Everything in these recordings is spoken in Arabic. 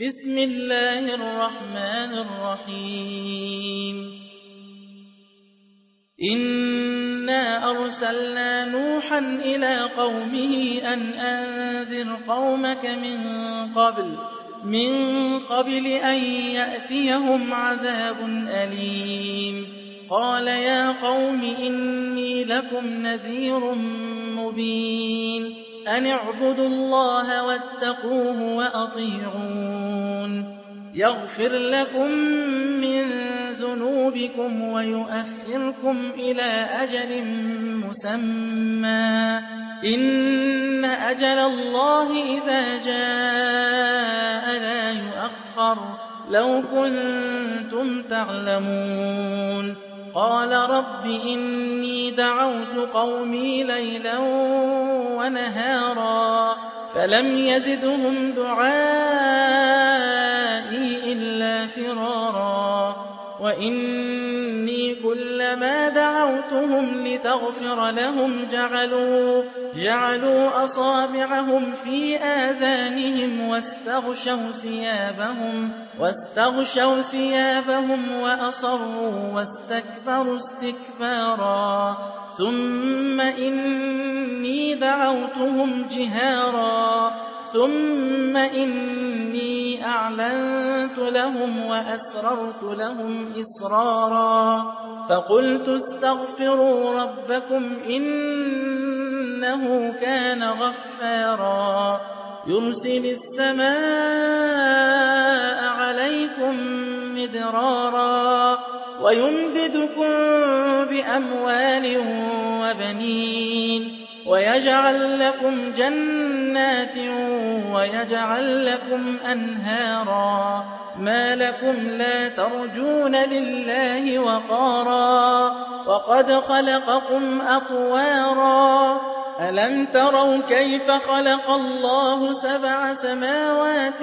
بسم الله الرحمن الرحيم إنا أرسلنا نوحا إلى قومه أن أنذر قومك من قبل أن يأتيهم عذاب أليم قال يا قوم إني لكم نذير مبين أن اعبدوا الله واتقوه وأطيعون يغفر لكم من ذنوبكم ويؤخركم إلى أجل مسمى إن أجل الله إذا جاء لا يؤخر لو كنتم تعلمون قال رب إني دعوت قومي ليلا ونهارا فلم يزدهم دعائي إلا فرارا وإني كلما دعوتهم لتغفر لهم جعلوا أصابعهم في آذانهم واستغشوا ثيابهم وأصروا واستكبروا استكبارا ثم إني دعوتهم جهارا ثم إني أعلنت لهم وأسررت لهم إسرارا فقلت استغفروا ربكم إنه كان غفارا يرسل السماء عليكم مدرارا ويمددكم بأموال وبنين ويجعل لكم جنات ويجعل لكم أنهارا ما لكم لا ترجون لله وقارا وقد خلقكم أطوارا ألم تروا كيف خلق الله 7 سماوات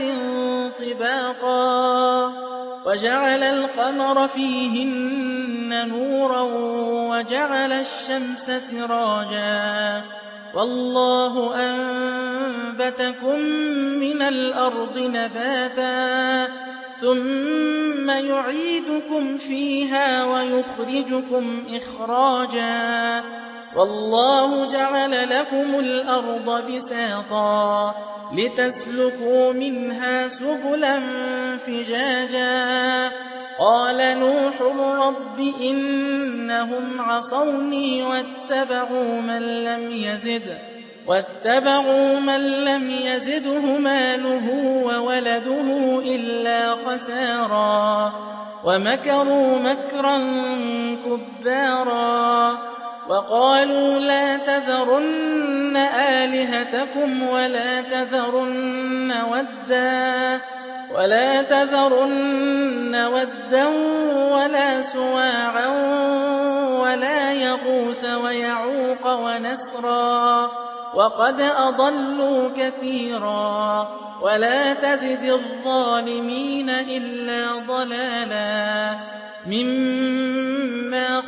طباقا وجعل القمر فيهن نورا وجعل الشمس سراجا والله أنبتكم من الأرض نباتا ثم يعيدكم فيها ويخرجكم إخراجا والله جعل لكم الأرض بساطا لتسلكوا منها سبلا فجاجا قال نوح رب إنهم عصوني واتبعوا من لم يزده ماله وولده إلا خسارا ومكروا مكرا كبارا وقالوا لا تذرن آلهتكم ولا تذرن ودا ولا سواعا ولا يغوث ويعوق ونسرا وقد أضلوا كثيرا ولا تزد الظالمين إلا ضلالا مما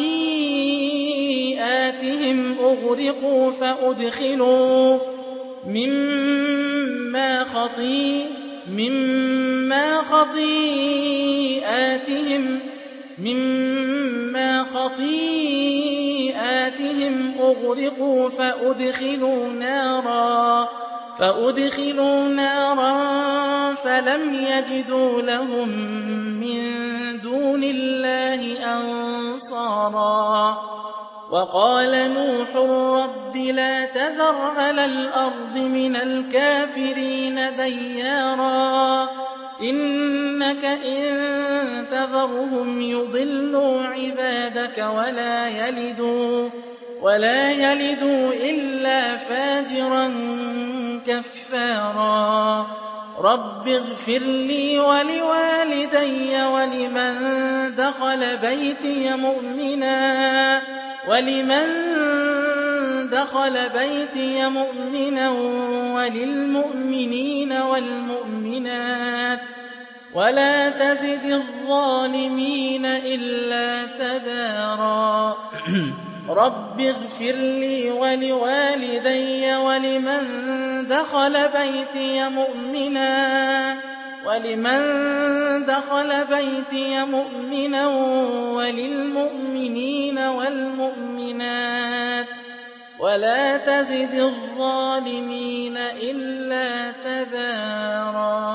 خطيئاتهم أغرقوا فأدخلوا نارا فلم يجدوا لهم من دون الله أنصارا وقال نوح رب لا تذر على الأرض من الكافرين ديارا إنك إن تذرهم يضلوا عبادك ولا يلدوا إلا فاجرا كفارا رب اغفر لي ولوالدي ولمن دخل بيتي مؤمنا وللمؤمنين والمؤمنات ولا تزد الظالمين إلا تبارا رب اغفر لي ولوالدي ولمن دخل بيتي مؤمنا وَلِمَن دَخَلَ بَيْتِيَ مُؤْمِنًا وَلِلْمُؤْمِنِينَ وَالْمُؤْمِنَاتِ وَلَا تَزِدِ الظَّالِمِينَ إِلَّا تَبَارًا